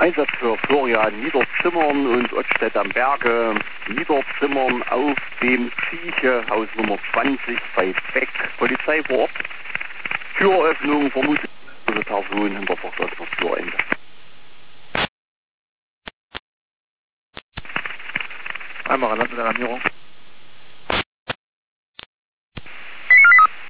Einsatz für Florian Niederzimmern und Ottstedt am Berge. Niederzimmern auf dem Schieche, Haus Nummer 20 bei Beck. Polizei vor Ort. Türöffnung, vermutlich Person hinter verschlossener Türende. Einmal Land mit Alarmierung.